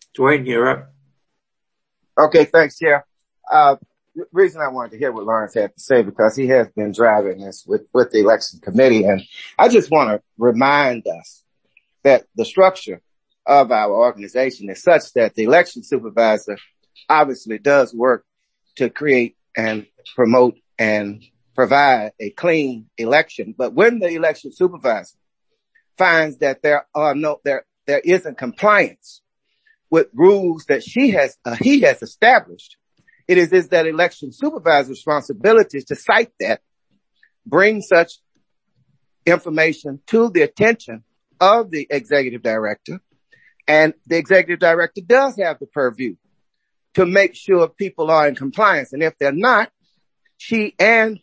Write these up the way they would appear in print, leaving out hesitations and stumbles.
Dwayne, you're up. Okay, thanks, Chair. The reason I wanted to hear what Lawrence had to say, because he has been driving this with the election committee. And I just want to remind us that the structure of our organization is such that the election supervisor obviously does work to create and promote and provide a clean election. But when the election supervisor finds that there isn't compliance with rules that he has established, it is that election supervisor's responsibility to cite that, bring such information to the attention of the executive director, and the executive director does have the purview to make sure people are in compliance. And if they're not, he and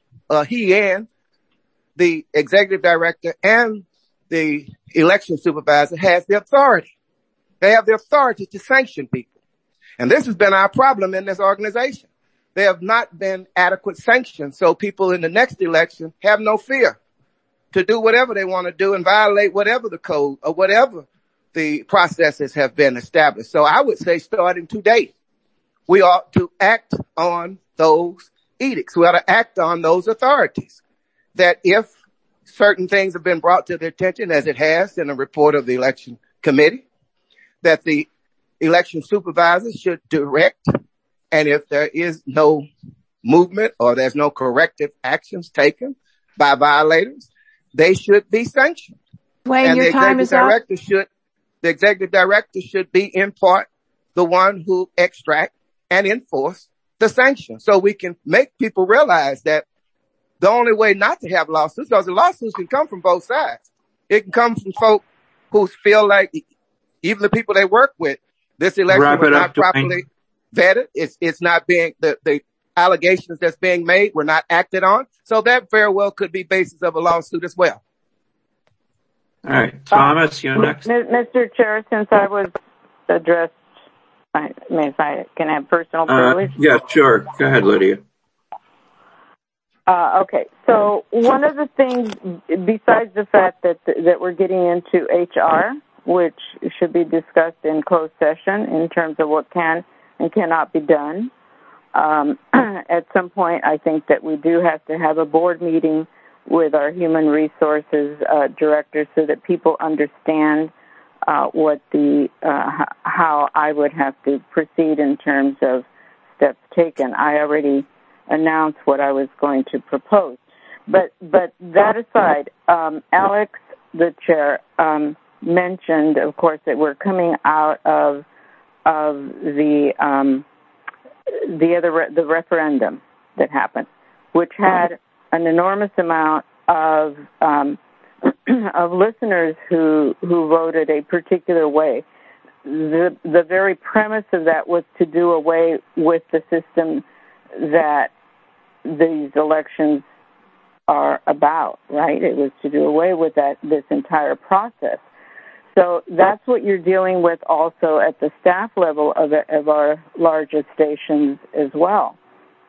the executive director and the election supervisor has the authority. They have the authority to sanction people. And this has been our problem in this organization. There have not been adequate sanctions, so people in the next election have no fear to do whatever they want to do and violate whatever the code or whatever the processes have been established. So I would say, starting today, we ought to act on those edicts. We ought to act on those authorities. That if certain things have been brought to their attention, as it has in a report of the election committee, that the election supervisor should direct, and if there is no movement or there's no corrective actions taken by violators, they should be sanctioned. Dwayne, and your time is up. The executive director should be, in part, the one who extract and enforce the sanctions, so we can make people realize that the only way not to have lawsuits, because the lawsuits can come from both sides. It can come from folk who feel like, even the people they work with, this election was not properly vetted. It's not being, the allegations that's being made were not acted on. So that very well could be basis of a lawsuit as well. All right. Thomas, you're next. Mr. Chair, since I was addressed, if I can have personal privilege? Yeah, sure. Go ahead, Lydia. Okay. So one of the things, besides the fact that we're getting into HR, which should be discussed in closed session in terms of what can and cannot be done, at some point I think that we do have to have a board meeting with our human resources director so that people understand what how I would have to proceed in terms of steps taken. I already announced what I was going to propose. But that aside, Alex, the chair, mentioned, of course, that we're coming out of the referendum that happened, which had an enormous amount of listeners who voted a particular way. The very premise of that was to do away with the system that these elections are about, right? It was to do away with this entire process. So that's what you're dealing with also at the staff level of our largest stations as well,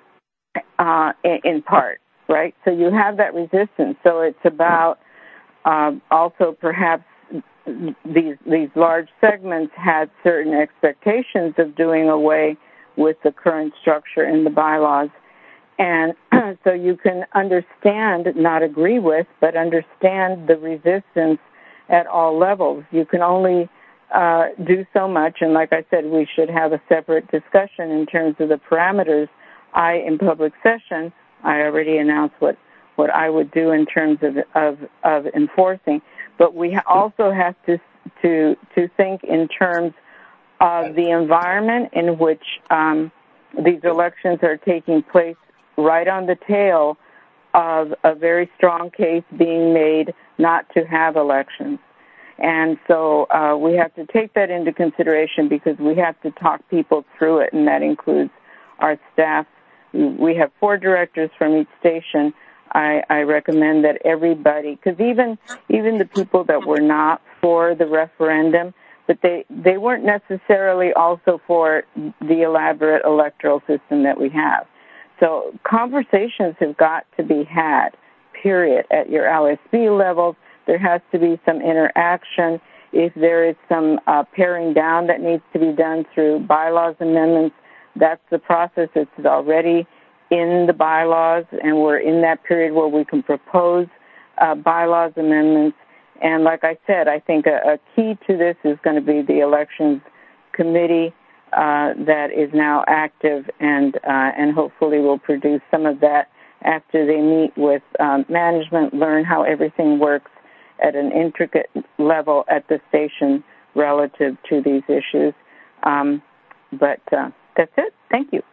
in part, right? So you have that resistance. So it's about also perhaps these large segments had certain expectations of doing away with the current structure in the bylaws. And so you can understand, not agree with, but understand the resistance at all levels. You can only do so much, and like I said, we should have a separate discussion in terms of the parameters. In public session, I already announced what I would do in terms of enforcing, but we also have to think in terms of the environment in which these elections are taking place, right on the tail of a very strong case being made not to have elections. And so we have to take that into consideration because we have to talk people through it, and that includes our staff. We have 4 directors from each station. I recommend that everybody, because even the people that were not for the referendum, but they weren't necessarily also for the elaborate electoral system that we have. So conversations have got to be had, period, at your LSB levels. There has to be some interaction, If there is some paring down that needs to be done through bylaws amendments, that's the process. It's already in the bylaws, and we're in that period where we can propose bylaws amendments. And like I said, I think a key to this is going to be the elections committee that is now active, and hopefully will produce some of that after they meet with management, learn how everything works at an intricate level at the station relative to these issues. But that's it. Thank you.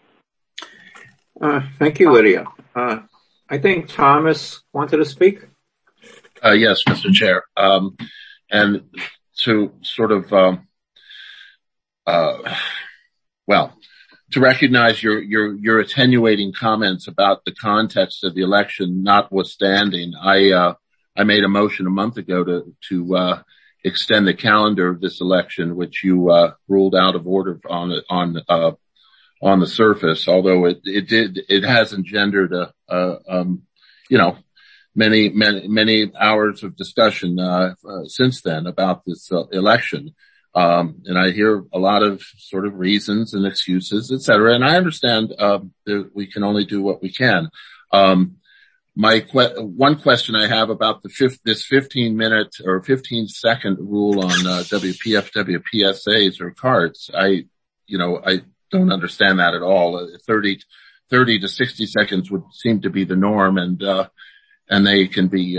Thank you, Lydia. I think Thomas wanted to speak. Yes, Mr. Chair. And to sort of, to recognize your attenuating comments about the context of the election notwithstanding, I made a motion a month ago to extend the calendar of this election, which you ruled out of order on the surface, although it has engendered many hours of discussion since then about this election. And I hear a lot of sort of reasons and excuses, et cetera. And I understand that we can only do what we can. One question I have about this 15-minute or 15-second rule on WPFW PSAs or cards, I don't understand that at all. 30 to 60 seconds would seem to be the norm, and they can be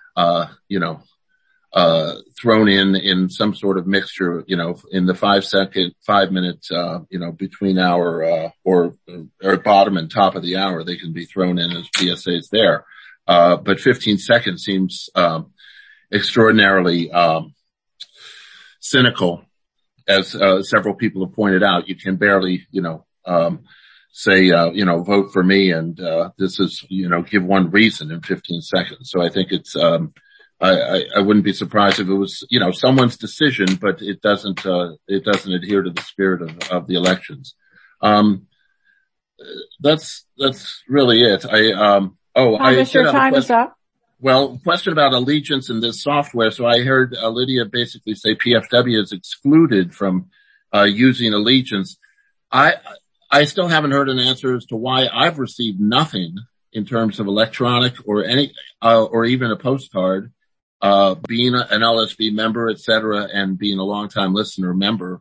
thrown in some sort of mixture, in the 5 minutes, between hour, or bottom and top of the hour, they can be thrown in as PSAs there. But 15 seconds seems, extraordinarily, cynical, as, several people have pointed out. You can barely, say, vote for me, and, this is, give one reason in 15 seconds. So I think it's, I wouldn't be surprised if it was, someone's decision, but it doesn't adhere to the spirit of the elections. That's really it. Thomas, your time is up. Well, question about allegiance in this software. So I heard Lydia basically say PFW is excluded from, using allegiance. I still haven't heard an answer as to why I've received nothing in terms of electronic or or even a postcard, being an LSB member, et cetera, and being a longtime listener member.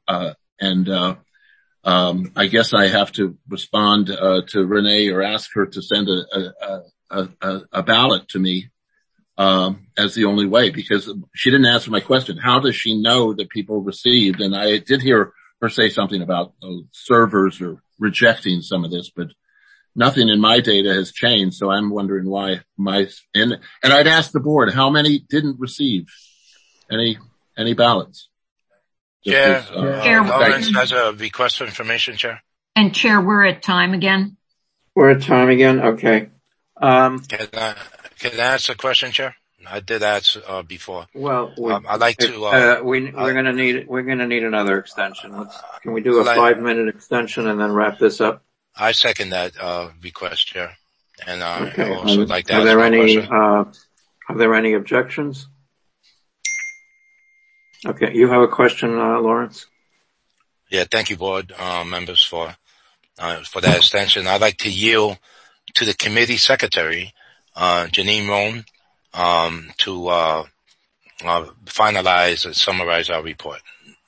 I guess I have to respond, to Renee or ask her to send a ballot to me, as the only way, because she didn't answer my question. How does she know that people received? And I did hear her say something about servers or rejecting some of this, but nothing in my data has changed. So I'm wondering why and I'd ask the board, how many didn't receive any ballots? Chair, Lawrence has a request for information, Chair. And Chair, we're at time again. We're at time again. Okay. Can I ask a question, Chair? I did ask, before. Well, I'd like to, we're gonna need another extension. Can we do a 5-minute extension and then wrap this up? I second that, request, Chair. And, okay. I also like to ask a question. Are there any objections? Okay. You have a question, Lawrence? Yeah. Thank you, board, members for that extension. I'd like to yield to the committee secretary, Janine Roan, to finalize and summarize our report.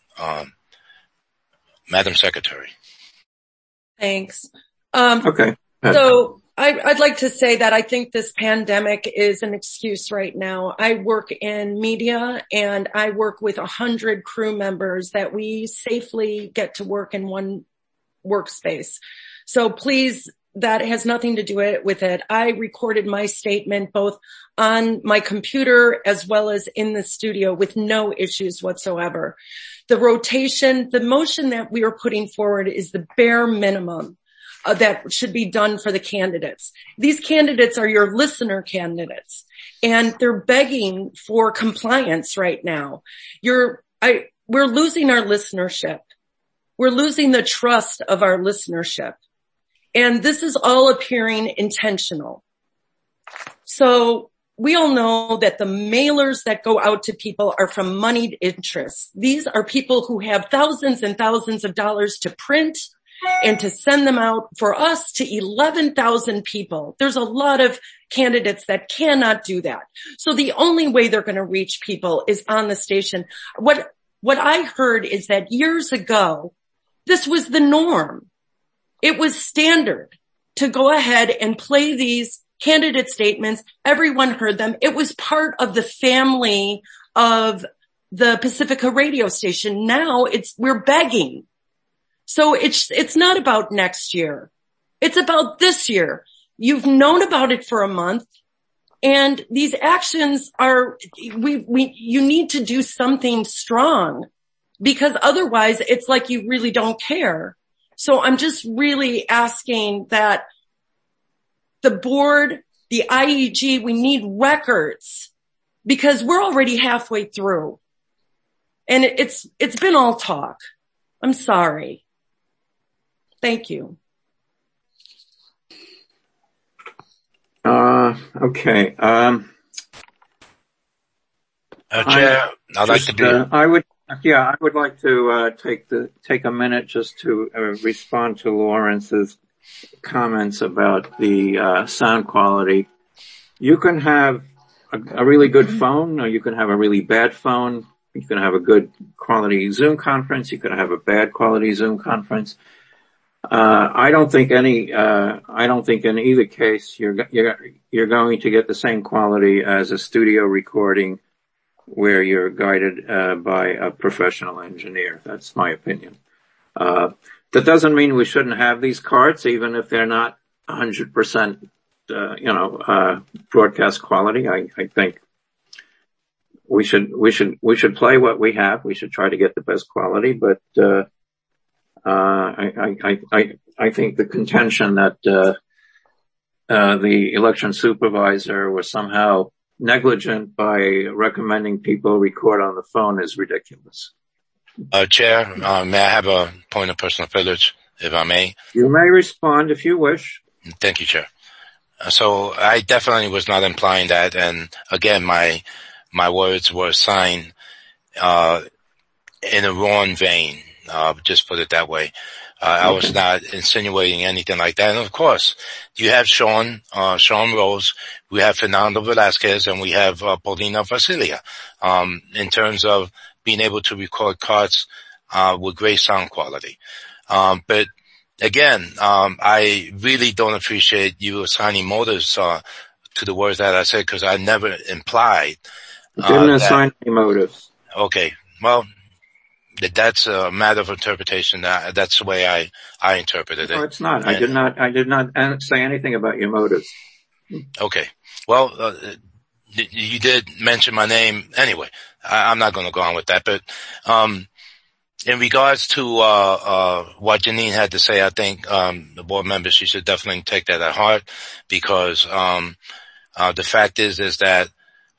Madam Secretary. Thanks. Okay. So I'd like to say that I think this pandemic is an excuse right now. I work in media and I work with 100 crew members that we safely get to work in one workspace. So please, that has nothing to do with it. I recorded my statement both on my computer as well as in the studio with no issues whatsoever. The rotation, the motion that we are putting forward is the bare minimum that should be done for the candidates. These candidates are your listener candidates, and they're begging for compliance right now. We're losing our listenership. We're losing the trust of our listenership. And this is all appearing intentional. So we all know that the mailers that go out to people are from moneyed interests. These are people who have thousands and thousands of dollars to print and to send them out for us to 11,000 people. There's a lot of candidates that cannot do that. So the only way they're going to reach people is on the station. What I heard is that years ago, this was the norm. It was standard to go ahead and play these candidate statements. Everyone heard them. It was part of the family of the Pacifica radio station. Now we're begging. So it's not about next year. It's about this year. You've known about it for a month, and these actions you need to do something strong, because otherwise it's like you really don't care. So I'm just really asking that the board, the IEG, we need records, because we're already halfway through. And it's been all talk. I'm sorry. Thank you. Okay. Chair, I'd like to be. I would like to take a minute just to respond to Lawrence's comments about the sound quality. You can have a really good phone, or you can have a really bad phone. You can have a good quality Zoom conference. You can have a bad quality Zoom conference. I don't think in either case you're going to get the same quality as a studio recording where you're guided by a professional engineer. That's my opinion. That doesn't mean we shouldn't have these cards, even if they're not 100%, broadcast quality. I think we should play what we have. We should try to get the best quality, but I think the contention that the election supervisor was somehow negligent by recommending people record on the phone is ridiculous. Chair, may I have a point of personal privilege, if I may? You may respond if you wish. Thank you, Chair. So I definitely was not implying that, and again, my words were signed in a wrong vein. Just put it that way. I was not insinuating anything like that. And of course, you have Sean Rose, we have Fernando Velasquez, and we have Paulina Vasilia, in terms of being able to record cards, with great sound quality. But again, I really don't appreciate you assigning motives, to the words that I said, because I never implied. Didn't assign any motives. Okay. Well, that's a matter of interpretation. That's the way I interpreted it. No, it's not. I did not say anything about your motives. Okay. Well, you did mention my name anyway. I'm not going to go on with that, but, in regards to, what Janine had to say, I think, the board members, she should definitely take that at heart, because, the fact is that,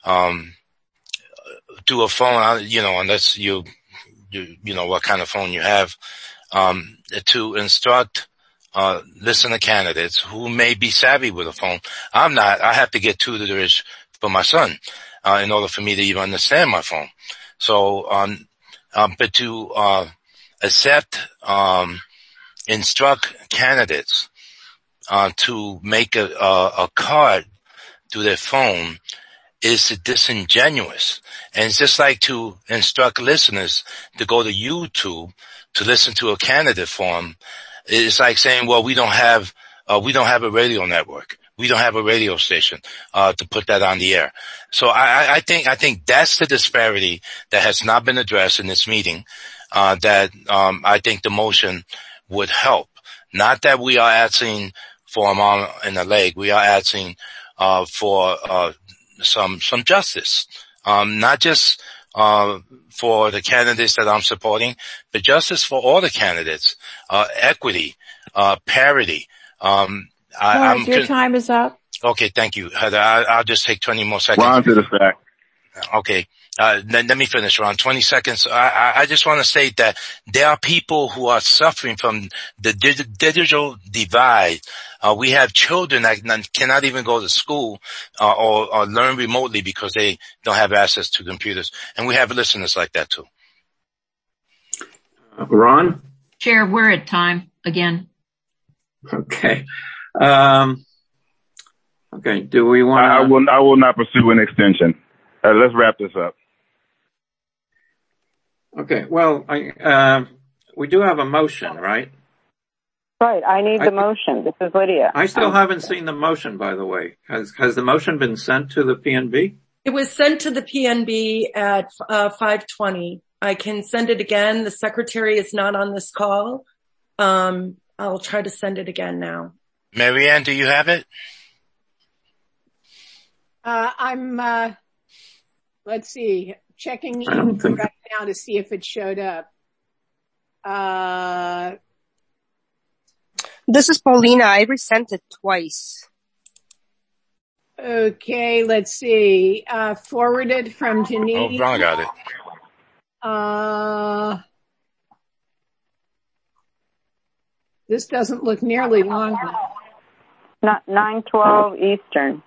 through a phone, unless you know what kind of phone you have, to instruct, listener candidates who may be savvy with a phone. I'm not. I have to get tutorage for my son, in order for me to even understand my phone. So, but to, instruct candidates, to make a card through their phone is disingenuous. And it's just like to instruct listeners to go to YouTube to listen to a candidate forum. It's like saying, well, we don't have a radio network. We don't have a radio station, to put that on the air. So I think that's the disparity that has not been addressed in this meeting, that, I think the motion would help. Not that we are asking for an arm and a leg. We are asking, for, some justice. Not just, for the candidates that I'm supporting, but justice for all the candidates, equity, parity. Your time is up. Okay, thank you, Heather. I'll just take 20 more seconds. Ron to the fact. Okay. Let me finish, Ron. 20 seconds. I just want to say that there are people who are suffering from the digital divide. We have children that cannot even go to school, or learn remotely because they don't have access to computers. And we have listeners like that too. Ron? Chair, we're at time again. Okay. Okay. Do we want I will not pursue an extension. Let's wrap this up. Okay. Well, we do have a motion, right? Right. I need the motion. This is Lydia. I still haven't seen the motion, by the way. Has the motion been sent to the PNB? It was sent to the PNB at 5:20. I can send it again. The secretary is not on this call. I'll try to send it again now. Marianne, do you have it? I'm, let's see, checking right now to see if it showed up. This is Paulina. I resent it twice. Okay, let's see. Forwarded from Janine. Oh, Ron got it. This doesn't look nearly long enough. Not 9:12 Eastern.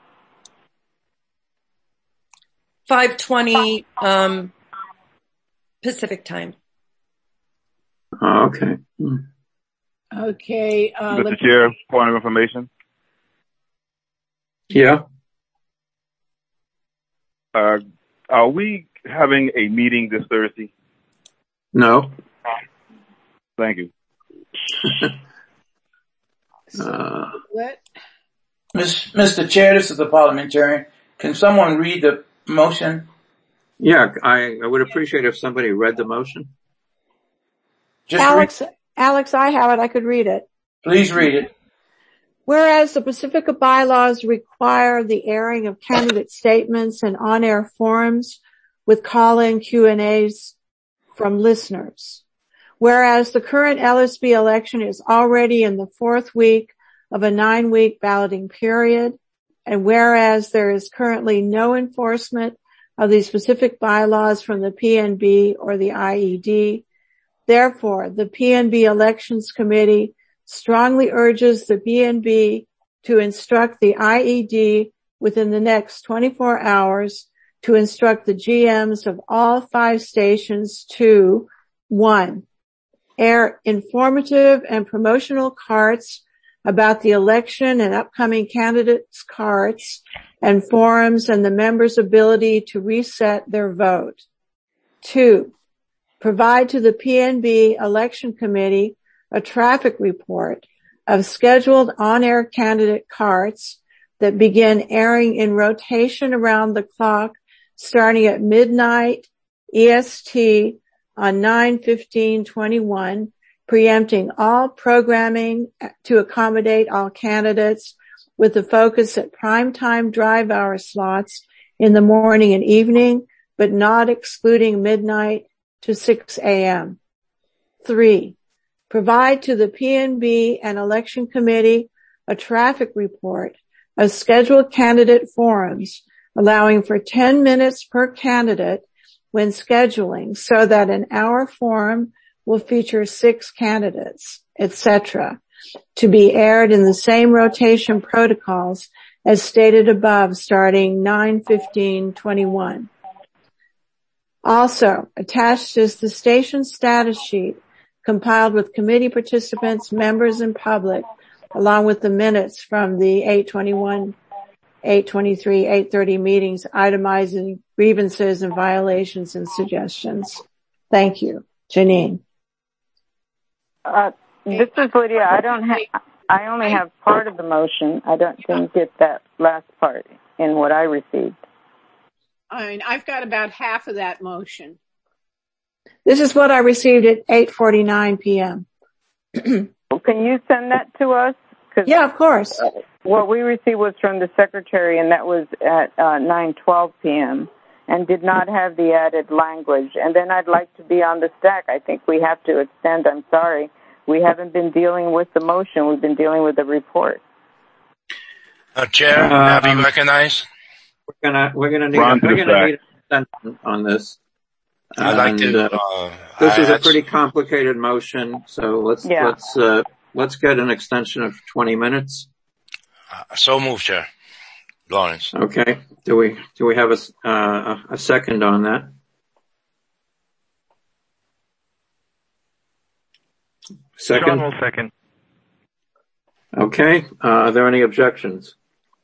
5:20 Pacific time. Oh, okay. Okay. Mr. Chair, point of information. Yeah. Are we having a meeting this Thursday? No. Thank you. Mr. Chair, this is the parliamentarian. Can someone read the motion? Yeah, I would appreciate if somebody read the motion. Alex, I have it. I could read it. Please read it. Whereas the Pacifica bylaws require the airing of candidate statements and on-air forums with call-in Q&As from listeners. Whereas the current LSB election is already in the 4th week of a 9-week balloting period, and whereas there is currently no enforcement of these specific bylaws from the PNB or the IED, therefore the PNB Elections Committee strongly urges the PNB to instruct the IED within the next 24 hours to instruct the GMs of all 5 stations to 1. Air informative and promotional carts about the election and upcoming candidates' carts and forums and the members' ability to reset their vote. 2. Provide to the PNB Election Committee a traffic report of scheduled on-air candidate carts that begin airing in rotation around the clock starting at midnight EST on 9/15/21, preempting all programming to accommodate all candidates with a focus at primetime drive hour slots in the morning and evening, but not excluding midnight to 6 a.m. 3. Provide to the PNB and Election Committee a traffic report of scheduled candidate forums, allowing for 10 minutes per candidate when scheduling so that an hour forum will feature 6 candidates, etc., to be aired in the same rotation protocols as stated above starting 9/15/21. Also, attached is the station status sheet compiled with committee participants, members, and public, along with the minutes from the 8/21, 8/23, 8/30 meetings itemizing grievances and violations and suggestions. Thank you. Janine. This is Lydia. I only have part of the motion. I didn't get that last part in what I received. I've got about half of that motion. This is what I received at 8:49 p.m. Can you send that to us? Yeah, of course. What we received was from the secretary, and that was at 9:12 p.m. and did not have the added language. And then I'd like to be on the stack. I think we have to extend. I'm sorry. We haven't been dealing with the motion. We've been dealing with the report. Chair, have you recognized? We're gonna need extension on this. I'd like to. This is a pretty complicated motion, so let's get an extension of 20 minutes. So moved, Chair. Lawrence. Okay. Do we have a second on that? Second. Sean will second. Okay. Are there any objections?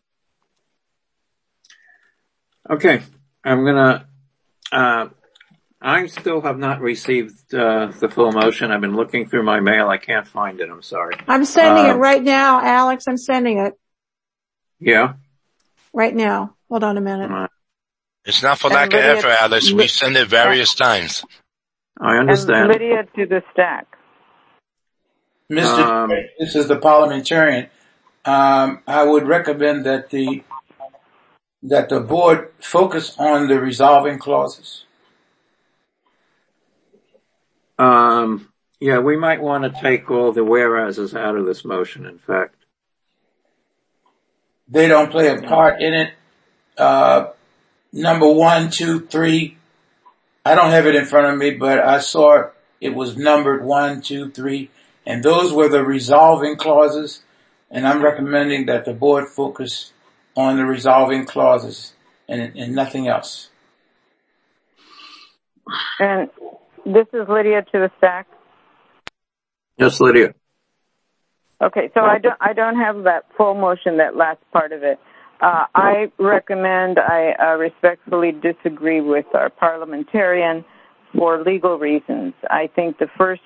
Okay. I still have not received the full motion. I've been looking through my mail. I can't find it. I'm sorry. I'm sending it right now, Alex. I'm sending it. Yeah? Right now. Hold on a minute. It's not for lack of effort, Alice. We send it various times. I understand. And Lydia to the stack. Mr. This is the parliamentarian. I would recommend that the board focus on the resolving clauses. Yeah, we might want to take all the whereases out of this motion, in fact. They don't play a part in it. Number 1, 2, 3. I don't have it in front of me, but I saw it was numbered 1, 2, 3. And those were the resolving clauses. And I'm recommending that the board focus on the resolving clauses and nothing else. And this is Lydia to the stack. Yes, Lydia. Okay, so I don't have that full motion, that last part of it. I respectfully disagree with our parliamentarian for legal reasons. I think the first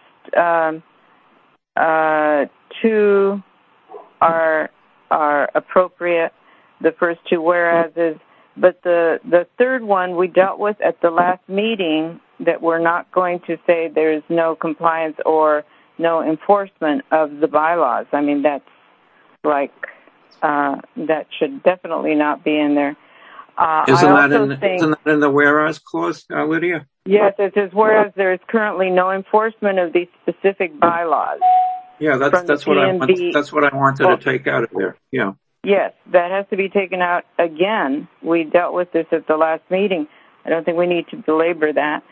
two are appropriate, the first two whereases, but the third one we dealt with at the last meeting, that we're not going to say there's no compliance or no enforcement of the bylaws. I mean, that's like, that should definitely not be in there. Isn't that in the whereas clause, Lydia? Yes, it says, whereas there is currently no enforcement of these specific bylaws. Yeah, that's what I wanted to take out of there. Yeah. Yes, that has to be taken out again. We dealt with this at the last meeting. I don't think we need to belabor that.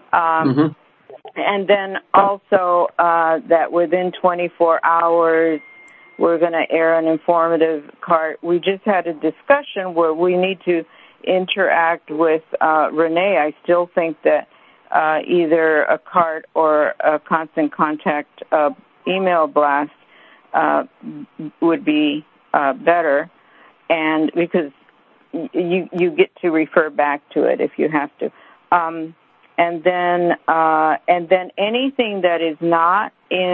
And then also that within 24 hours, we're going to air an informative cart. We just had a discussion where we need to interact with Renee. I still think that either a cart or a constant contact email blast would be better, and because you get to refer back to it if you have to. And then anything that is not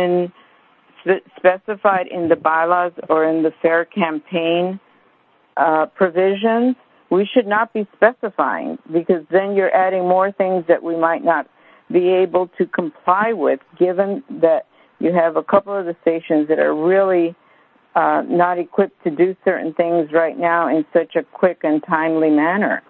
specified in the bylaws or in the fair campaign provisions, we should not be specifying, because then you're adding more things that we might not be able to comply with, given that you have a couple of the stations that are really not equipped to do certain things right now in such a quick and timely manner.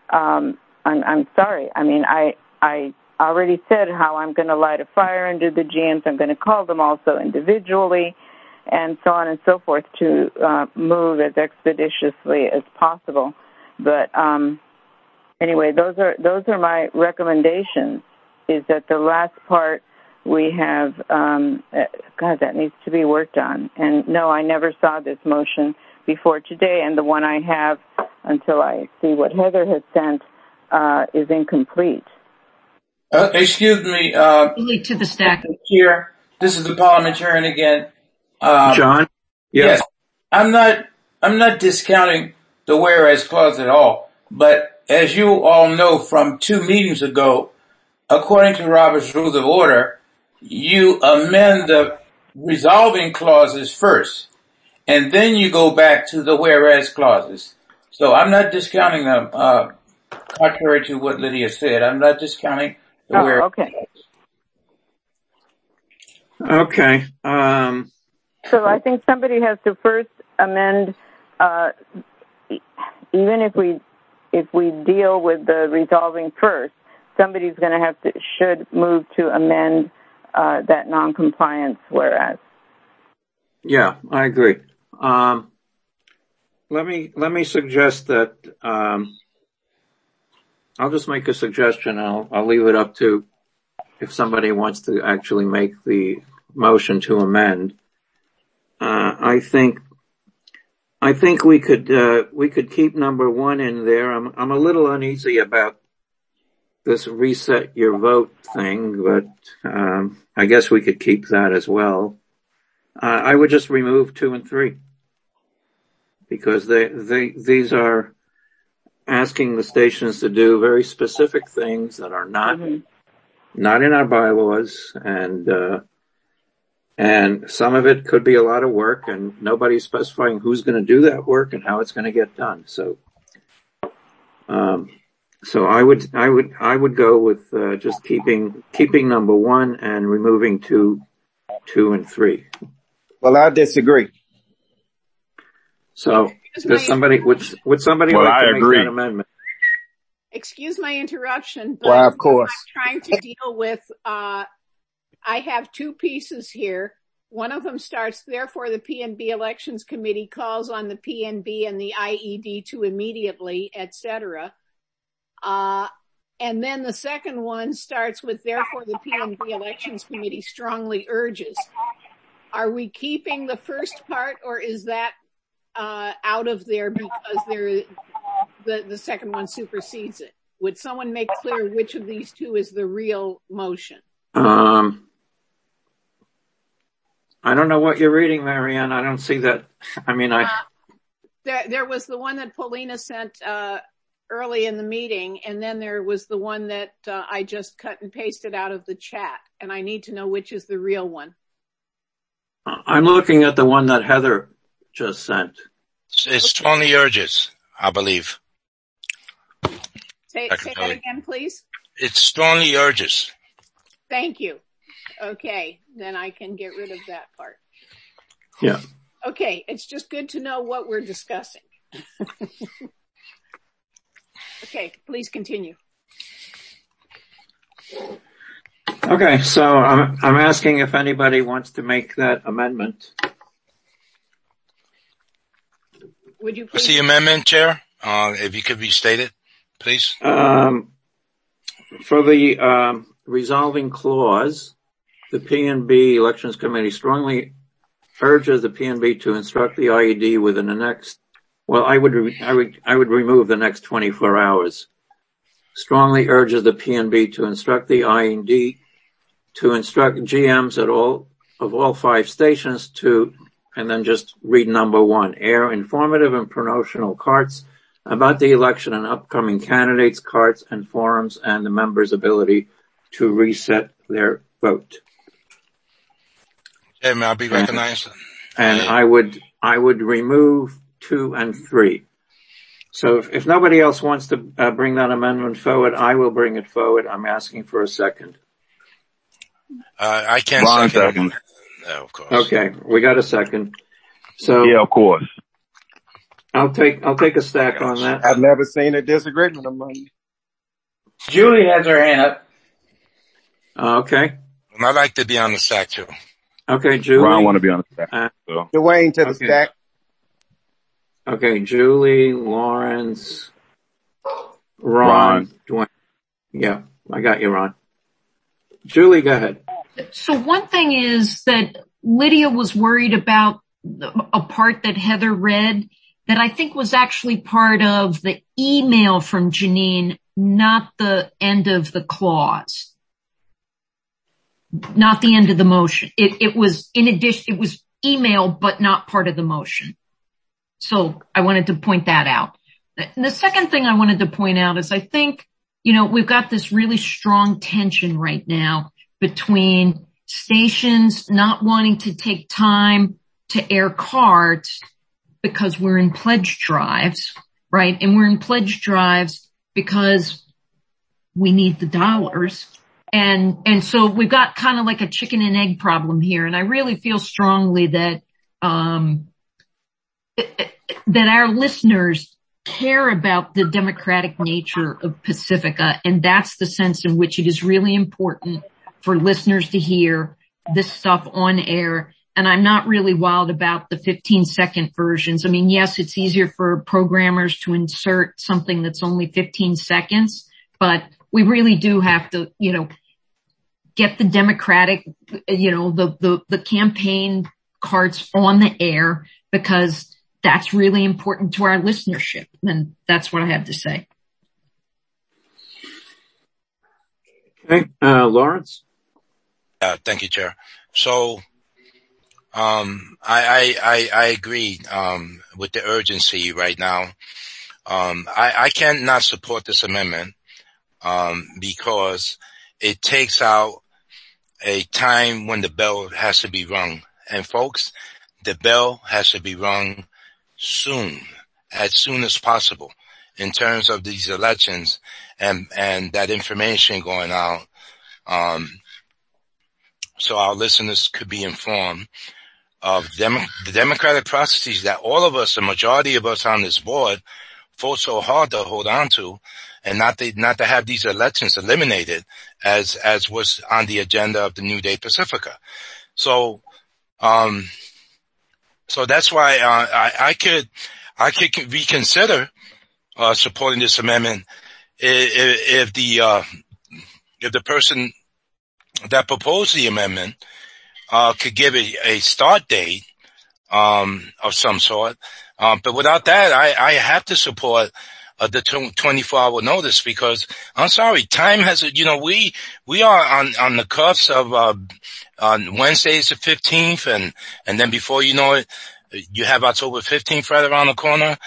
I'm sorry. I mean, I already said how I'm going to light a fire under the GMs. I'm going to call them also individually, and so on and so forth, to move as expeditiously as possible. But anyway, those are my recommendations. Is that the last part we have? God, that needs to be worked on. And no, I never saw this motion before today, and the one I have until I see what Heather has sent is incomplete. Excuse me, to the stack here. This is the parliamentarian again. John? Yes. I'm not discounting the whereas clause at all, but as you all know from 2 meetings ago, according to Robert's Rules of Order, you amend the resolving clauses first, and then you go back to the whereas clauses. So I'm not discounting them, contrary to what Lydia said. I'm not discounting the whereas. Okay. So I think somebody has to first amend, even if we deal with the resolving first, somebody's going to should move to amend that non-compliance whereas. Yeah, I agree. Let me suggest that I'll just make a suggestion. I'll leave it up to if somebody wants to actually make the motion to amend. I think we could keep number 1 in there. I'm a little uneasy about this reset your vote thing, but I guess we could keep that as well. I would just remove 2 and 3 because these are asking the stations to do very specific things that are not in our bylaws, and some of it could be a lot of work, and nobody's specifying who's going to do that work and how it's going to get done. So I would go with just keeping number 1 and removing 2 and 3. Well, I disagree. So would somebody like to make that amendment? Excuse my interruption, but well, of course. I'm trying to deal with, I have 2 pieces here. One of them starts, therefore the PNB Elections Committee calls on the PNB and the IED to immediately, etc. And then the second one starts with, therefore the PNB Elections Committee strongly urges. Are we keeping the first part, or is that out of there because the second one supersedes it? Would someone make clear which of these 2 is the real motion? I don't know what you're reading, Marianne. I don't see that. I mean, there was the one that Paulina sent early in the meeting, and then there was the one that I just cut and pasted out of the chat, and I need to know which is the real one. I'm looking at the one that Heather just sent. It strongly urges, I believe. Say that again, please. It strongly urges. Thank you. Okay, then I can get rid of that part. Yeah. Okay, it's just good to know what we're discussing. Okay, please continue. Okay, so I'm asking if anybody wants to make that amendment. Would you please? What's the amendment, Chair? If you could restate it, please. For the resolving clause, the PNB Elections Committee strongly urges the PNB to instruct the IED within the next. Well, I would remove the next 24 hours. Strongly urges the PNB to instruct the IED to instruct GMs of all 5 stations to, and then just read number 1, air informative and promotional cards about the election and upcoming candidates, cards and forums, and the members' ability to reset their vote. Okay, may I be recognized? And I would remove 2 and 3. So if nobody else wants to bring that amendment forward, I will bring it forward. I'm asking for a second. I can't second. No, of course. Okay, we got a second. So yeah, of course. I'll take a stack on that. I've never seen a disagreement among you. Julie has her hand up. Okay. I'd like to be on the stack too. Okay, Julie. Well, I want to be on the stack. So. Dwayne to the stack. Okay, Julie, Lawrence, Ron, Dwayne. Yeah, I got you, Ron. Julie, go ahead. So one thing is that Lydia was worried about a part that Heather read that I think was actually part of the email from Janine, not the end of the clause. Not the end of the motion. It was in addition, it was email, but not part of the motion. So I wanted to point that out. The second thing I wanted to point out is I think, we've got this really strong tension right now between stations not wanting to take time to air cards because we're in pledge drives, right? And we're in pledge drives because we need the dollars. And so we've got kind of like a chicken and egg problem here. And I really feel strongly that, that our listeners care about the democratic nature of Pacifica. And that's the sense in which it is really important for listeners to hear this stuff on air. And I'm not really wild about the 15-second versions. I mean, yes, it's easier for programmers to insert something that's only 15 seconds, but we really do have to, get the Democratic, the campaign cards on the air, because that's really important to our listenership. And that's what I have to say. Okay. Lawrence? Thank you, Chair. So, I agree, with the urgency right now. I cannot support this amendment, because it takes out a time when the bell has to be rung. And folks, the bell has to be rung soon, as soon as possible, in terms of these elections and that information going out. So our listeners could be informed of the democratic processes that all of us, the majority of us on this board, fought so hard to hold on to, and not to have these elections eliminated as was on the agenda of the New Day Pacifica. So that's why, I could reconsider, supporting this amendment if the person that proposed the amendment, could give a start date, of some sort. But without that, I have to support the 24-hour notice, because I'm sorry, time has, we are on the cuffs of, on Wednesday's the 15th, and then before you know it, you have October 15th right around the corner.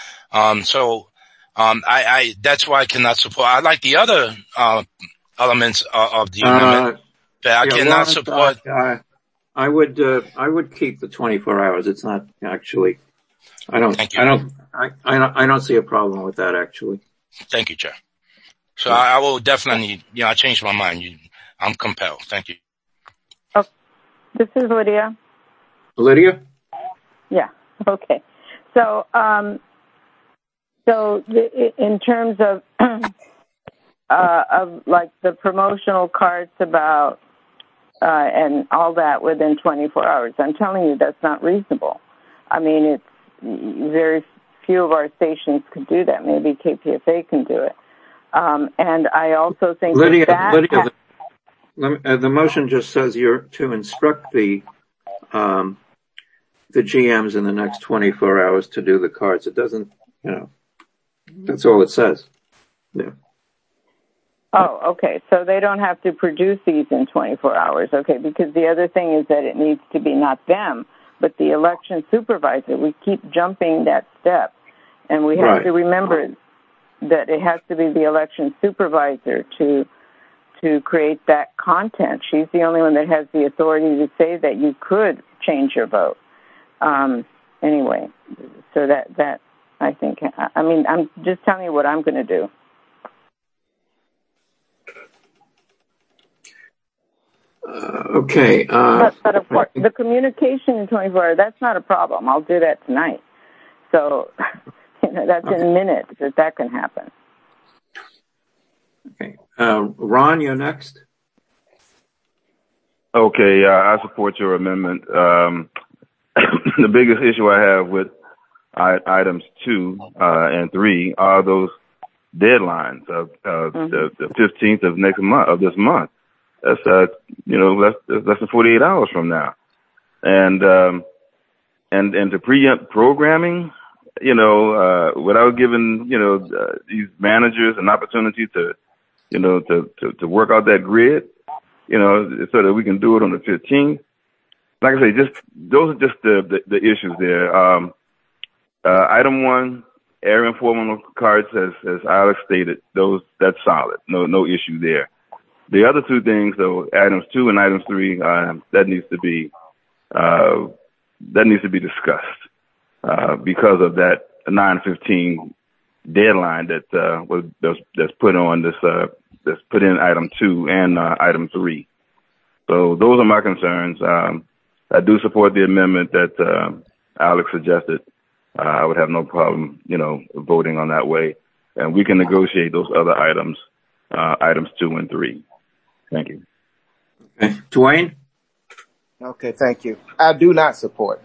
That's why I cannot support. I like the other, elements of the amendment, but I cannot support. I would keep the 24 hours. It's not actually, I don't see a problem with that, actually. Thank you, Chair. So I will definitely, I changed my mind. I'm compelled. Thank you. Oh, this is Lydia. Lydia? Yeah. Okay. So, in terms of, like the promotional cards about, and all that within 24 hours, I'm telling you that's not reasonable. I mean, it's very few of our stations could do that. Maybe KPFA can do it. And I also think Lydia, the motion just says you're to instruct the GMs in the next 24 hours to do the cards. It doesn't, that's all it says. Yeah. Oh, okay. So they don't have to produce these in 24 hours. Okay. Because the other thing is that it needs to be not them, but the election supervisor. We keep jumping that step, and we have to remember that it has to be the election supervisor to create that content. She's the only one that has the authority to say that you could change your vote. Anyway, so that I think, I mean, I'm just telling you what I'm going to do. Okay. But of course, the communication in 24 hours, that's not a problem. I'll do that tonight. So, that's in minutes that can happen. Okay. Ron, you're next. Okay. I support your amendment. The biggest issue I have with items 2 and 3 are those deadlines of the 15th of this month. That's less than 48 hours from now, and to preempt programming, without giving these managers an opportunity to work out that grid, so that we can do it on the 15th. Like I say, those are just the issues there. Item 1, air informal cards, as Alex stated, that's solid. No issue there. The other 2 things, though, items 2 and items 3, that needs to be discussed because of that 9/15 deadline that's put on this that's put in item 2 and item 3. So those are my concerns. I do support the amendment that Alex suggested. I would have no problem, voting on that way, and we can negotiate those other items 2 and 3. Thank you. Okay. Dwayne? Okay, thank you. I do not support.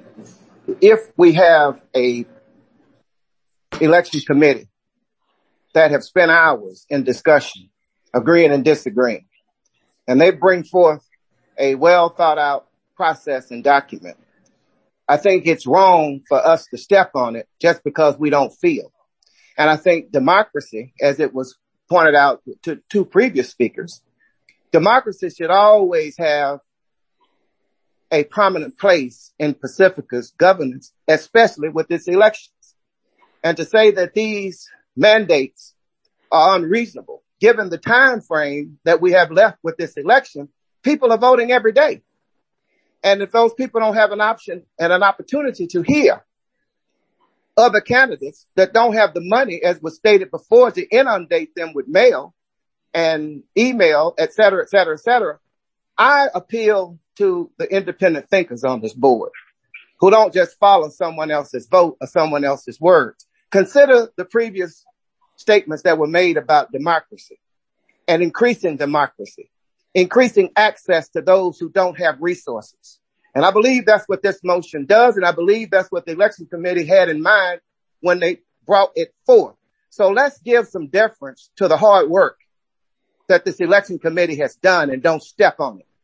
If we have a election committee that have spent hours in discussion, agreeing and disagreeing, and they bring forth a well thought out process and document. I think it's wrong for us to step on it just because we don't feel. And I think democracy, as it was pointed out to two previous speakers, democracy should always have a prominent place in Pacifica's governance, especially with its elections. And to say that these mandates are unreasonable, given the time frame that we have left with this election, people are voting every day. And if those people don't have an option and an opportunity to hear other candidates that don't have the money, as was stated before, to inundate them with mail and email, et cetera, et cetera, et cetera, I appeal to the independent thinkers on this board who don't just follow someone else's vote or someone else's words. Consider the previous statements that were made about democracy and increasing democracy, increasing access to those who don't have resources. And I believe that's what this motion does. And I believe that's what the election committee had in mind when they brought it forth. So let's give some deference to the hard work that this election committee has done and don't step on it.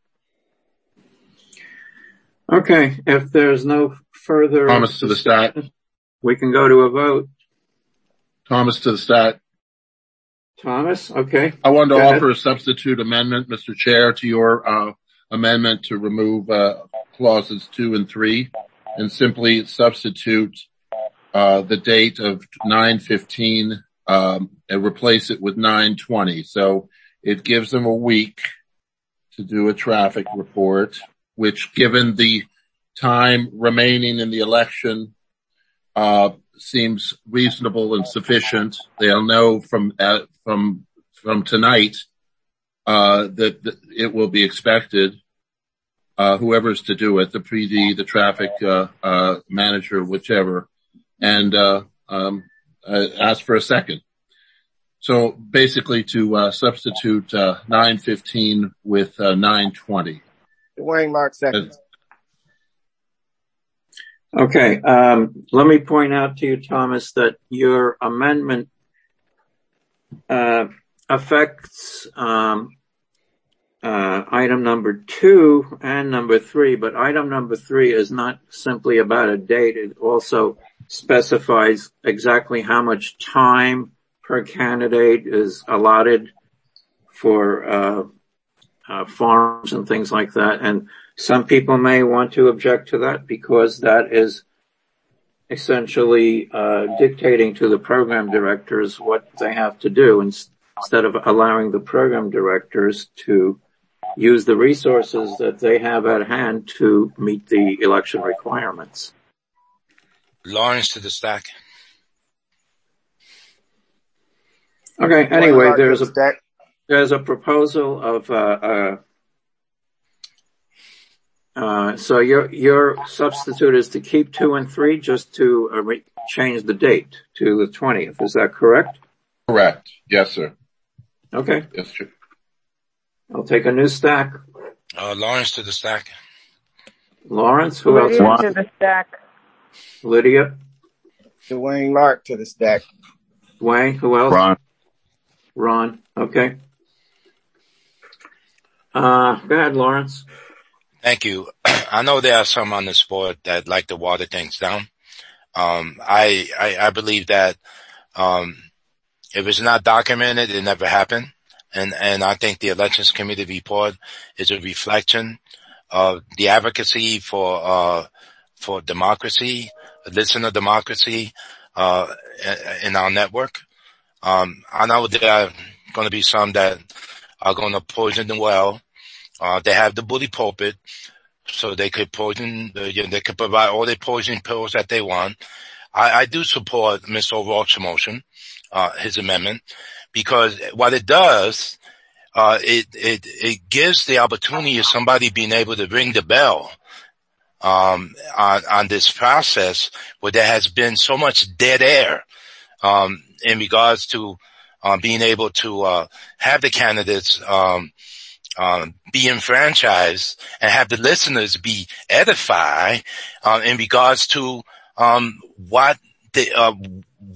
Okay. If there's no further Thomas to the stat, we can go to a vote. Thomas to the stat. Thomas, okay. I wanted to offer a substitute amendment, Mr. Chair, to your amendment to remove clauses 2 and 3 and simply substitute the date of 9/15 and replace it with 9/20. So it gives them a week to do a traffic report, which, given the time remaining in the election, seems reasonable and sufficient. They'll know from tonight that it will be expected. Whoever's to do it, the PD, the traffic manager, whichever, and ask for a second. So basically, to substitute 9/15 with 9/20. Dwayne Lark, second. Okay. Let me point out to you, Thomas, that your amendment affects item number 2 and number 3, but item number 3 is not simply about a date. It also specifies exactly how much time per candidate is allotted for forums and things like that. And some people may want to object to that because that is essentially dictating to the program directors what they have to do instead of allowing the program directors to use the resources that they have at hand to meet the election requirements. Lawrence to the stack. Okay. Anyway, there's a proposal of so your substitute is to keep 2 and 3, just to change the date to the 20th. Is that correct? Correct. Yes, sir. Okay. Yes, sir. I'll take a new stack. Lawrence to the stack. Lawrence, who else? Lydia to the stack. Lydia. Dwayne Lark to the stack. Dwayne, who else? Ron. Okay. Go ahead, Lawrence. Thank you. I know there are some on this board that like to water things down. I believe that, if it's not documented, it never happened. And I think the Elections Committee report is a reflection of the advocacy for democracy, listener democracy, in our network. I know there are going to be some that are going to poison the well. They have the bully pulpit, so they could poison, they could provide all the poison pills that they want. I do support Mr. O'Rourke's motion, his amendment, because what it does, it gives the opportunity of somebody being able to ring the bell, on this process where there has been so much dead air, in regards to, being able to, have the candidates, be enfranchised and have the listeners be edified, in regards to, what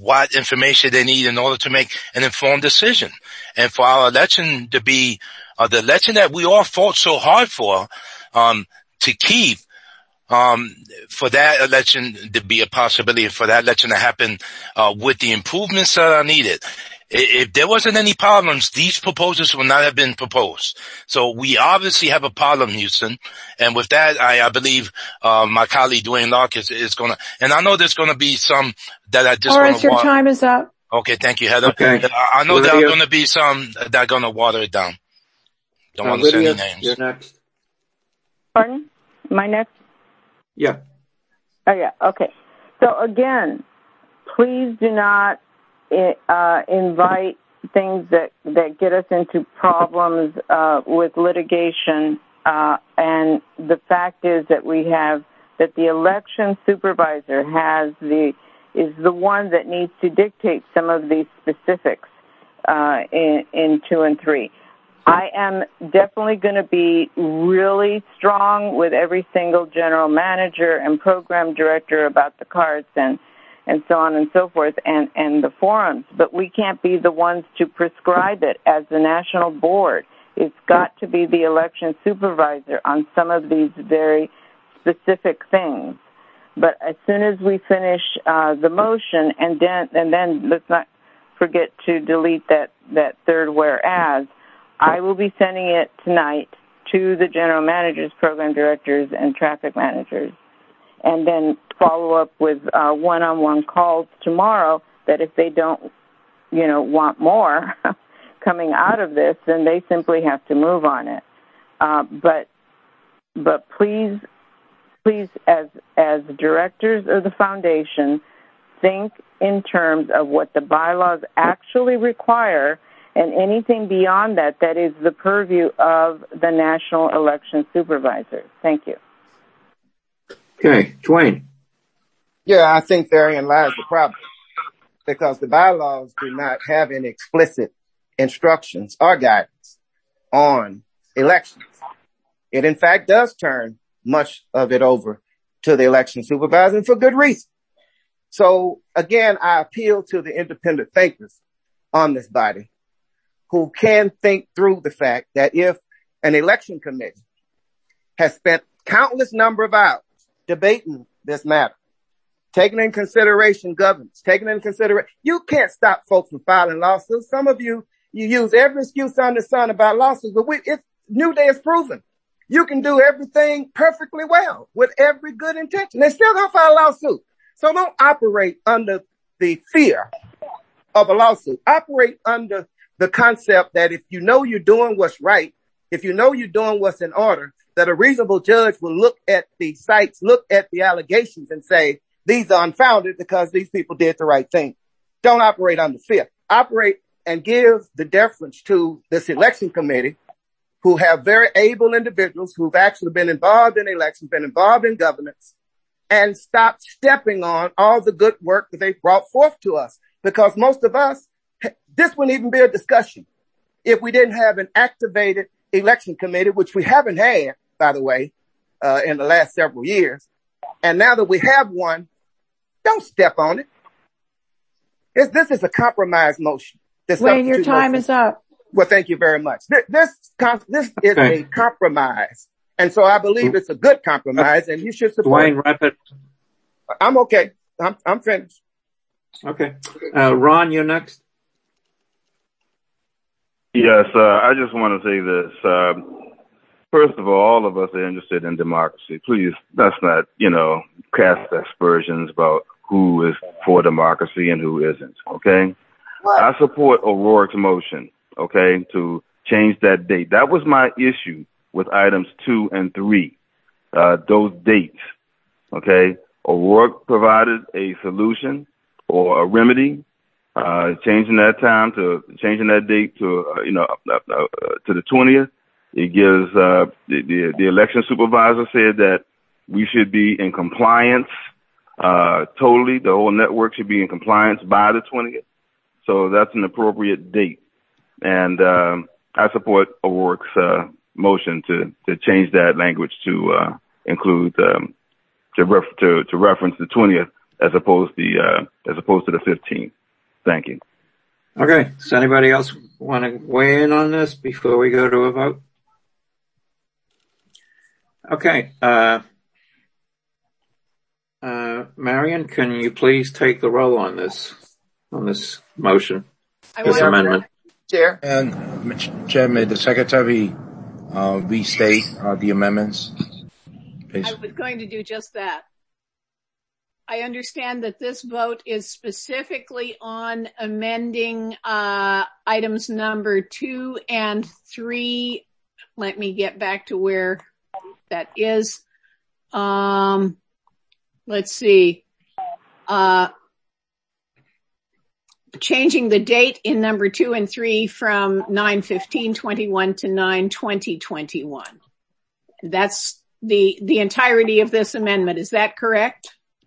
what information they need in order to make an informed decision. And for our election to be the election that we all fought so hard for, to keep, for that election to be a possibility, for that election to happen with the improvements that are needed. If there wasn't any problems, these proposals would not have been proposed. So we obviously have a problem, Houston. And with that, I believe my colleague Dwayne Locke is going to, and I know there's going to be some that are just going to. Your time is up. Okay, thank you, Heather. Okay. I know there are going to be some that are going to water it down. Don't want to say any names. You're next. Pardon? Am I next? Yeah. Oh, yeah. Okay. So again, please do not invite things that get us into problems with litigation. And the fact is that the election supervisor is the one that needs to dictate some of these specifics in 2 and 3. I am definitely going to be really strong with every single general manager and program director about the cards and so on and so forth and the forums. But we can't be the ones to prescribe it as the national board. It's got to be the election supervisor on some of these very specific things. But as soon as we finish the motion, and then let's not forget to delete that third whereas, I will be sending it tonight to the general managers, program directors, and traffic managers, and then follow up with one-on-one calls tomorrow that if they don't, want more coming out of this, then they simply have to move on it. But please, as directors of the foundation, think in terms of what the bylaws actually require, and anything beyond that is the purview of the national election supervisor. Thank you. Okay, Dwayne. Yeah, I think therein lies the problem, because the bylaws do not have any explicit instructions or guidance on elections. It in fact does turn much of it over to the election supervisor, and for good reason. So again, I appeal to the independent thinkers on this body who can think through the fact that if an election committee has spent countless number of hours debating this matter, taking in consideration governance, you can't stop folks from filing lawsuits. Some of you use every excuse under the sun about lawsuits, but New Day has proven you can do everything perfectly well with every good intention. They still gonna file a lawsuit. So don't operate under the fear of a lawsuit. Operate under the concept that if you know you're doing what's right, if you know you're doing what's in order, that a reasonable judge will look at the sites, look at the allegations and say, these are unfounded because these people did the right thing. Don't operate under fear. Operate and give the deference to this election committee, who have very able individuals who've actually been involved in elections, been involved in governance, and stop stepping on all the good work that they brought forth to us. Because most of us, this wouldn't even be a discussion if we didn't have an activated election committee, which we haven't had, by the way, in the last several years. And now that we have one, don't step on it. This is a compromise motion. Wayne, your time is up. Well, thank you very much. This is a compromise. And so I believe it's a good compromise, and you should support it. Dwayne, wrap it. I'm okay. I'm finished. Okay. Ron, you're next. Yes, I just want to say this. First of all of us are interested in democracy. Please, let's not, cast aspersions about who is for democracy and who isn't, okay? What? I support O'Rourke's motion, okay, to change that date. That was my issue with items 2 and 3, those dates, okay? O'Rourke provided a solution or a remedy, changing that date to the 20th. It gives, the election supervisor said that we should be in compliance, totally. The whole network should be in compliance by the 20th. So that's an appropriate date. And, I support O'Rourke's, motion to change that language to include, to reference the 20th as opposed to the 15th. Thank you. Okay. Does anybody else want to weigh in on this before we go to a vote? Okay. Marion, can you please take the roll on this motion, this amendment? Chair. And Chairman, the Secretary restate the amendments, please. I was going to do just that. I understand that this vote is specifically on amending items number 2 and 3. Let me get back to where that is. Let's see. Changing the date in number 2 and 3 from 9/15/21 to 9/20/21. That's the entirety of this amendment. Is that correct?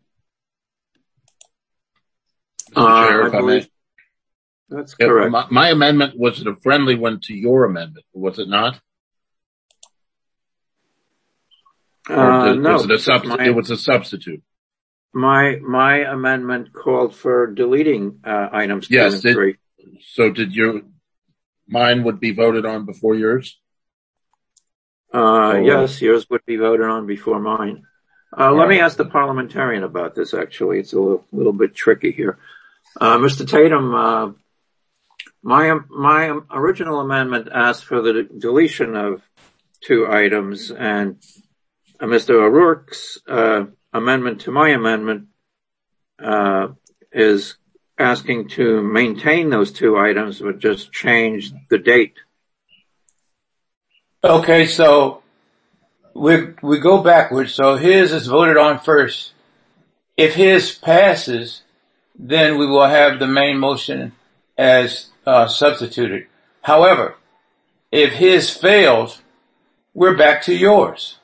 Mr. Chair, if I may. That's correct. My amendment was a friendly one to your amendment, was it not? No. It was a substitute. My amendment called for deleting items 2 and 3. So mine would be voted on before yours? Yes, yours would be voted on before mine. Let me ask the parliamentarian about this, actually. It's a little bit tricky here. Mr. Tatum, my original amendment asked for the deletion of 2 items, and Mr. O'Rourke's amendment to my amendment is asking to maintain those 2 items, but just change the date. Okay, so we go backwards. So his is voted on first. If his passes, then we will have the main motion as substituted. However, if his fails, we're back to yours.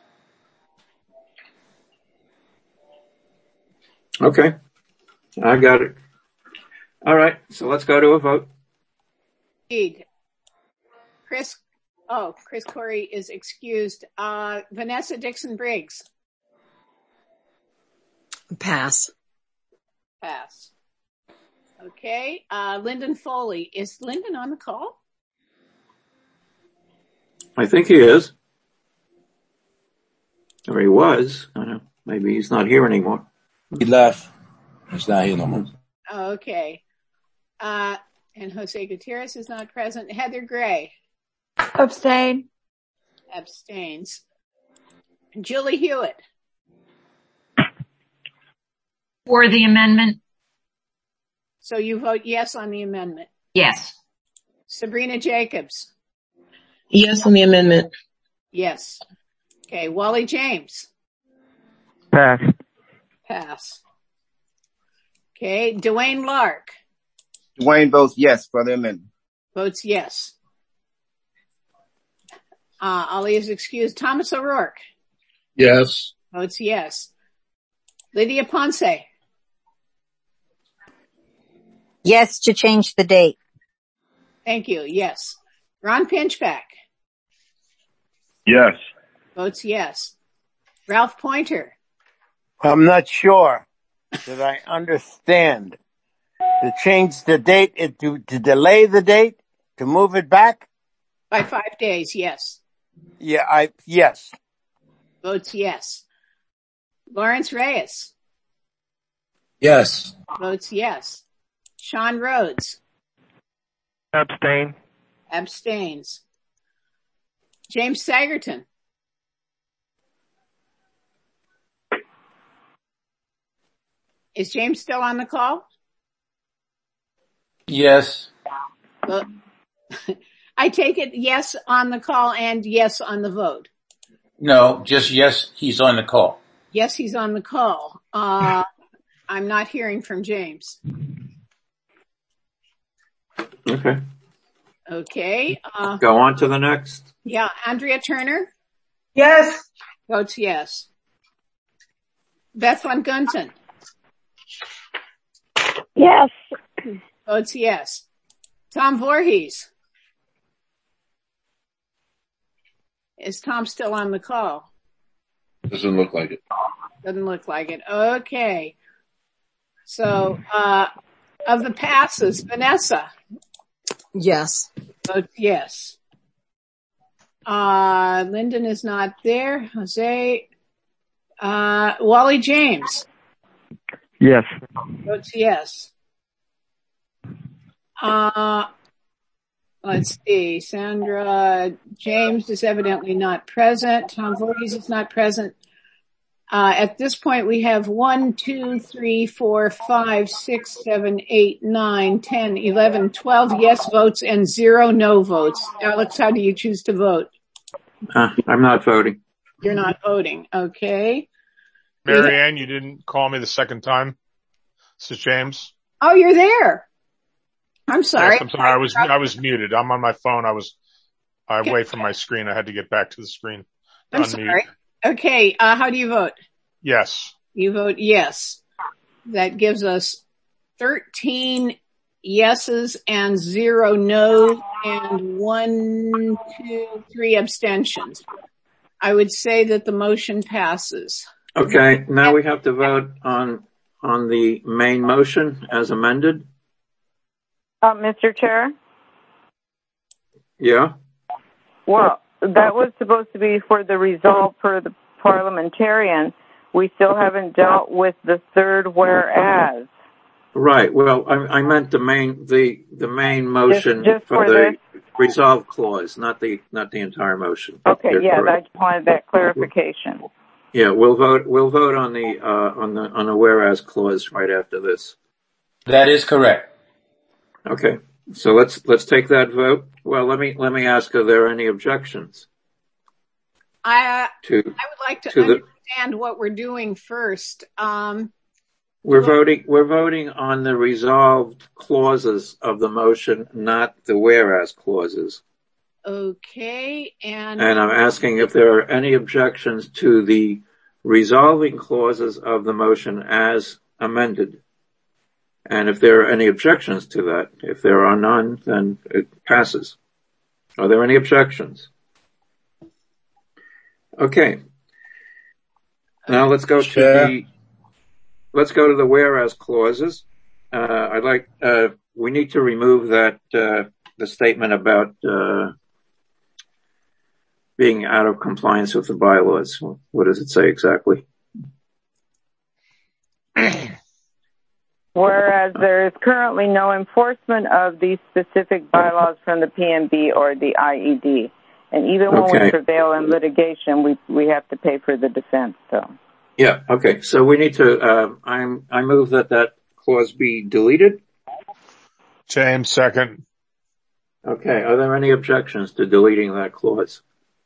Okay, I got it. All right, so let's go to a vote. Indeed. Chris Corey is excused. Vanessa Dixon Briggs. Pass. Okay. Lyndon Foley. Is Lyndon on the call? I think he is. Or he was. I don't know. Maybe he's not here anymore. He left. He's not here no more. Okay. And Jose Gutierrez is not present. Heather Gray. Abstain. Abstains. Julie Hewitt. For the amendment? So you vote yes on the amendment? Yes. Sabrina Jacobs. Yes on the amendment. Yes. Okay. Wally James. Pass. Okay. Dwayne Lark. Dwayne votes yes for the amendment. Votes yes. Ali is excused. Thomas O'Rourke. Yes. Votes yes. Lydia Ponce. Yes to change the date. Thank you. Yes. Ron Pinchback. Yes. Votes yes. Ralph Pointer. I'm not sure that I understand. To change the date, to delay the date, to move it back? By 5 days, yes. Yeah, yes. Votes yes. Lawrence Reyes. Yes. Votes yes. Sean Rhodes. Abstain. Abstains. James Sagerton. Is James still on the call? Yes. Well, I take it yes on the call and yes on the vote. No, just yes, he's on the call. Yes, he's on the call. I'm not hearing from James. Okay. Okay. Go on to the next. Yeah, Andrea Turner. Yes. Votes yes. Beth Van Gunten. Yes. Votes yes. Tom Voorhees. Is Tom still on the call? Doesn't look like it. Doesn't look like it. Okay. So, of the passes, Vanessa? Yes. Votes yes. Lyndon is not there. Jose. Wally James? Yes. Votes yes. Let's see. Sandra James is evidently not present. Tom Voorhees is not present. At this point, we have 1, 2, 3, 4, 5, 6, 7, 8, 9, 10, 11, 12 yes votes and 0 no votes. Alex, how do you choose to vote? I'm not voting. You're not voting. Okay. Marianne, you didn't call me the second time. This is James. Oh, you're there. I'm sorry. Yes, I'm sorry. I was muted. I'm on my phone. I was away from my screen. I had to get back to the screen. I'm sorry. Okay. How do you vote? Yes. You vote yes. That gives us 13 yeses and 0 no's and 1, 2, 3 abstentions. I would say that the motion passes. Okay. Now we have to vote on the main motion as amended. Mr. Chair? Yeah? Well, that was supposed to be for the resolve for the parliamentarian. We still haven't dealt with the third whereas. Right. Well, I meant the main motion just for the resolve clause, not the entire motion. Okay. Yeah, I just wanted that clarification. Yeah, we'll vote on the whereas clause right after this. That is correct. Okay. So let's take that vote. Well, let me ask, are there any objections? I would like to understand what we're doing first. We're voting on the resolved clauses of the motion, not the whereas clauses. Okay, and I'm asking if there are any objections to the resolving clauses of the motion as amended. And if there are any objections to that, if there are none, then it passes. Are there any objections? Okay. Now let's go to the whereas clauses. We need to remove that, the statement about, being out of compliance with the bylaws. What does it say exactly? Whereas there is currently no enforcement of these specific bylaws from the PNB or the IED. And even when we prevail in litigation, we have to pay for the defense, so. Yeah, okay. So we need to, I move that clause be deleted. James, second. Okay. Are there any objections to deleting that clause?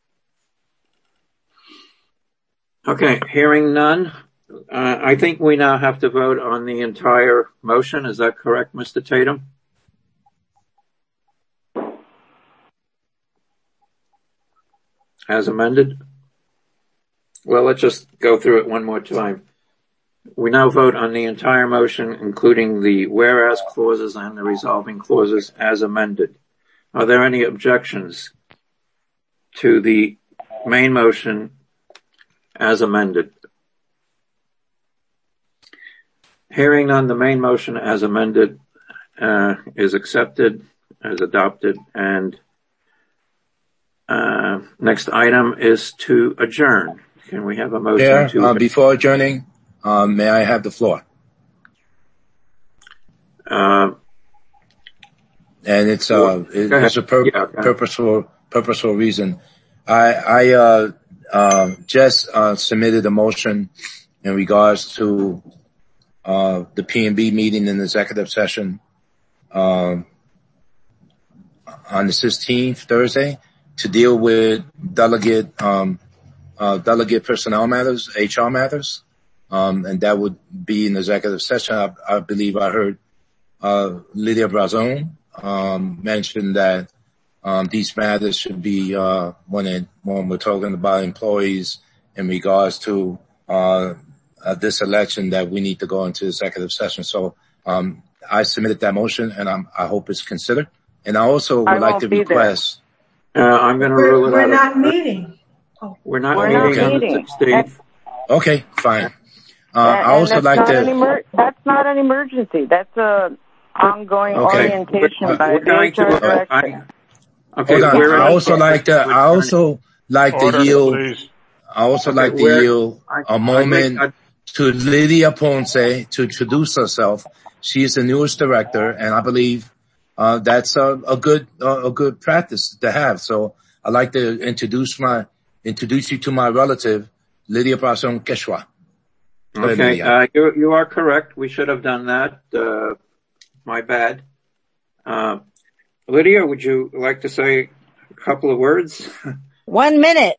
Okay. Hearing none. I think we now have to vote on the entire motion. Is that correct, Mr. Tatum? As amended? Well, let's just go through it one more time. We now vote on the entire motion, including the whereas clauses and the resolving clauses as amended. Are there any objections to the main motion as amended? Hearing none, the main motion as amended is accepted, as adopted, and next item is to adjourn. Can we have a motion to adjourn? Before adjourning, may I have the floor? And it's a purposeful reason. I just submitted a motion in regards to the P&B meeting in the executive session on the 16th, Thursday, to deal with delegate personnel matters, HR matters, and that would be an executive session. I believe I heard Lydia Brazon mention that these matters should be when we're talking about employees in regards to this election, that we need to go into executive session. So I submitted that motion, and I hope it's considered. And I also would like to request. I'm going to rule it out. We're not meeting. We're not meeting on the 16th. Okay, fine. I also like to. That's not an emergency. That's a ongoing orientation by the HR director. Okay. I also like to yield a moment to Lydia Ponce to introduce herself. She is the newest director, and I believe that's a good practice to have. So I'd like to introduce you to my relative, Lydia Brazon Quechua. Okay, you are correct. We should have done that. My bad. Lydia, would you like to say a couple of words? 1 minute.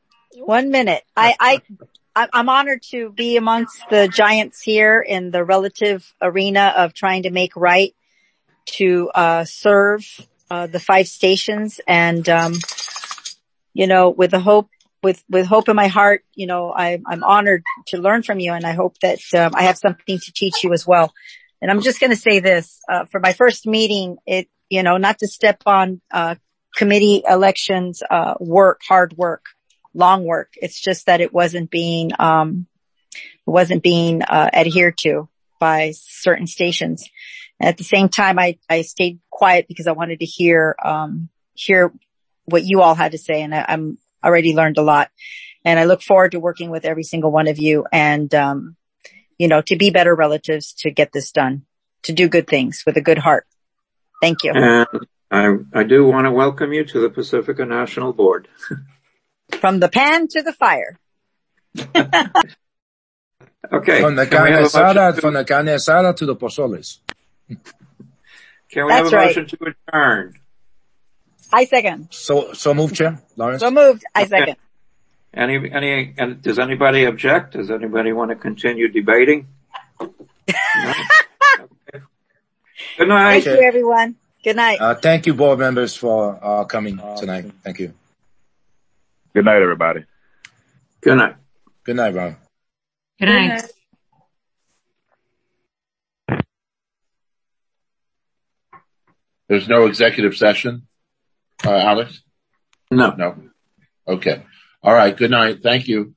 I'm honored to be amongst the giants here in the relative arena of trying to make right to serve the 5 stations, and with the hope with hope in my heart, I'm honored to learn from you, and I hope that I have something to teach you as well. And I'm just going to say this, for my first meeting, not to step on committee elections hard work, long work. It's just that it wasn't being adhered to by certain stations. And at the same time, I stayed quiet because I wanted to hear what you all had to say, and I'm already learned a lot. And I look forward to working with every single one of you and, to be better relatives, to get this done, to do good things with a good heart. Thank you. And I do want to welcome you to the Pacifica National Board. From the pan to the fire. Okay. From the carne asada to the pozoles. Can we have a motion to adjourn? I second. So moved, Chair Lawrence. So moved. I second. And does anybody object? Does anybody want to continue debating? No? Okay. Good night. Thank you, everyone. Good night. Thank you, board members, for coming tonight. Thank you. Good night, everybody. Good night. Good night, Ron. Good night. There's no executive session, Alex? No. Okay. All right. Good night. Thank you.